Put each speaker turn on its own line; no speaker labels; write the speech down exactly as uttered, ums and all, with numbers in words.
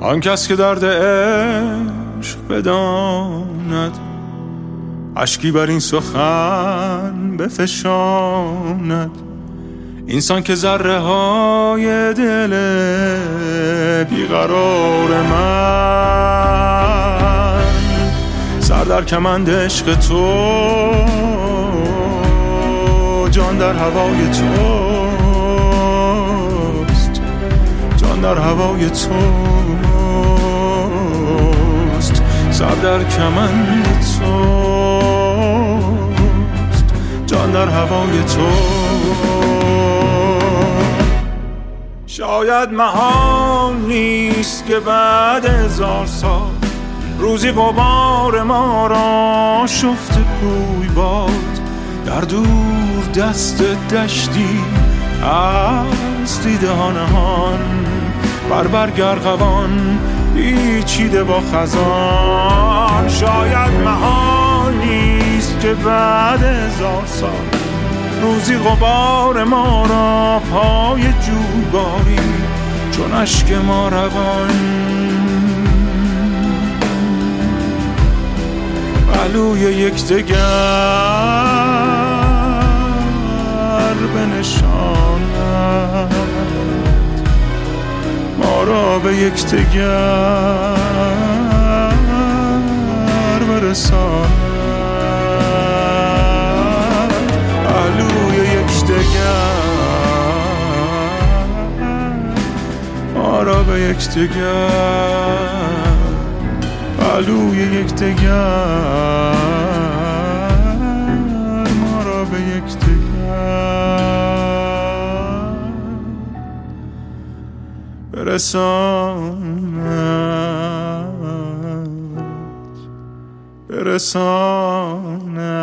آن کس که درد عشق بداند، اشکی بر این سخن بفشاند. اینسان که ذره های دل بیقرار من سر در کمند عشق تو، جان در هوای توست، جان در هوای توست، سر در کمند توست، جان در هوای توست. شاید محال نیست که بعد هزار سال روزی غبار ما را شفت بوی باد، در دور دست دشتی از دیده ها نهان، بر برگ ارغوان پیچیده با خزان. شاید محال نیست که بعد هزار سال روزی غبار ما را پای جویباری چون اشک ما روان پهلوی یکدیگر بنشاند، ما را به یکدیگر برساند، پهلوی یکدیگر ما را به یکدیگر، پهلوی یکدیگر ما را به یکدیگر برساند، برساند.